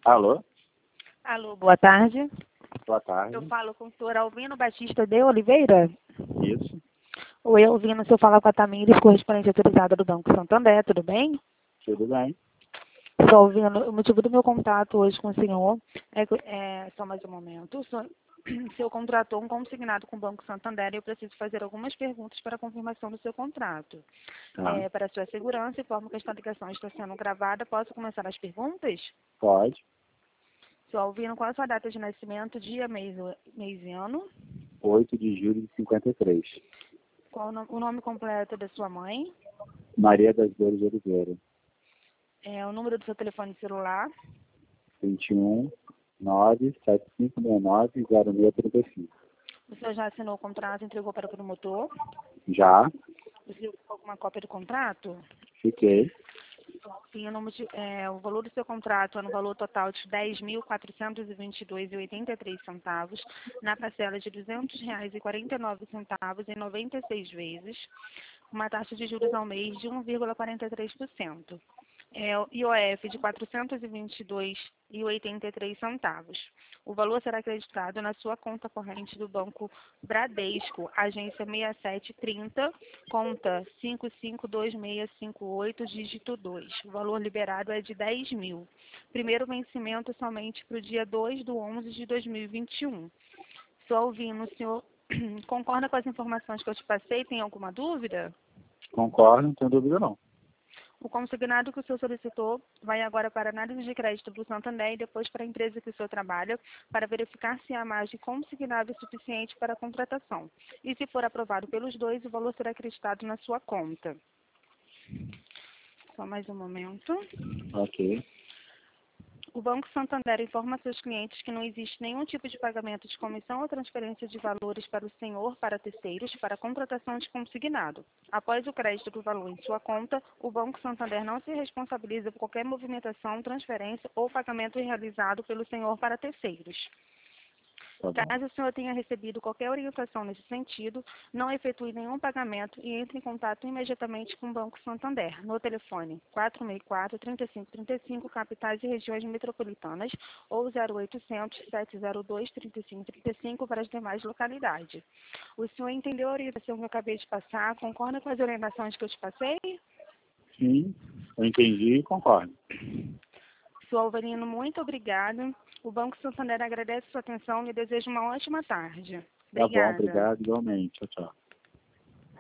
Alô? Alô, boa tarde. Boa tarde. Eu falo com o senhor Alvino Batista de Oliveira. Isso. Oi, Alvino, se eu falar com a Tamires, correspondente autorizada do Banco Santander, tudo bem? Tudo bem. Só Alvino, o motivo do meu contato hoje com o senhor só mais um momento. O senhor contratou um consignado com o Banco Santander e eu preciso fazer algumas perguntas para a confirmação do seu contrato. Tá. Para a sua segurança, informo que esta ligação está sendo gravada. Posso começar as perguntas? Pode. Senhor Alvino, qual é a sua data de nascimento, dia, mês e ano? 8 de julho de 53. Qual o nome completo da sua mãe? Maria das Dores de Oliveira. O número do seu telefone celular? 21 97569 0635. O senhor já assinou o contrato e entregou para o promotor? Já. Você ficou com alguma cópia do contrato? Fiquei. Sim, o valor do seu contrato é no valor total de R$ 10.422,83, na parcela de R$ 200,49 em 96 vezes, com uma taxa de juros ao mês de 1,43%. O IOF de R$ 422,83. O valor será acreditado na sua conta corrente do Banco Bradesco, agência 6730, conta 552658, dígito 2. O valor liberado é de R$ 10.000. Primeiro vencimento somente para o dia 2/11 de 2021. Estou ouvindo, o senhor concorda com as informações que eu te passei? Tem alguma dúvida? Concordo, não tenho dúvida não. O consignado que o senhor solicitou vai agora para a análise de crédito do Santander e depois para a empresa que o senhor trabalha, para verificar se há margem consignável suficiente para a contratação. E se for aprovado pelos dois, o valor será acreditado na sua conta. Só mais um momento. Ok. O Banco Santander informa seus clientes que não existe nenhum tipo de pagamento de comissão ou transferência de valores para o senhor, para terceiros, para a contratação de consignado. Após o crédito do valor em sua conta, o Banco Santander não se responsabiliza por qualquer movimentação, transferência ou pagamento realizado pelo senhor para terceiros. Tá bom. Caso o senhor tenha recebido qualquer orientação nesse sentido, não efetue nenhum pagamento e entre em contato imediatamente com o Banco Santander, no telefone 464-3535, capitais e regiões metropolitanas, ou 0800-702-3535 para as demais localidades. O senhor entendeu a orientação que eu acabei de passar? Concorda com as orientações que eu te passei? Sim, eu entendi e concordo. Senhor Alvarino, muito obrigada. O Banco Santander agradece sua atenção e deseja uma ótima tarde. Tá bom, Obrigada. obrigado igualmente. Tchau, tchau.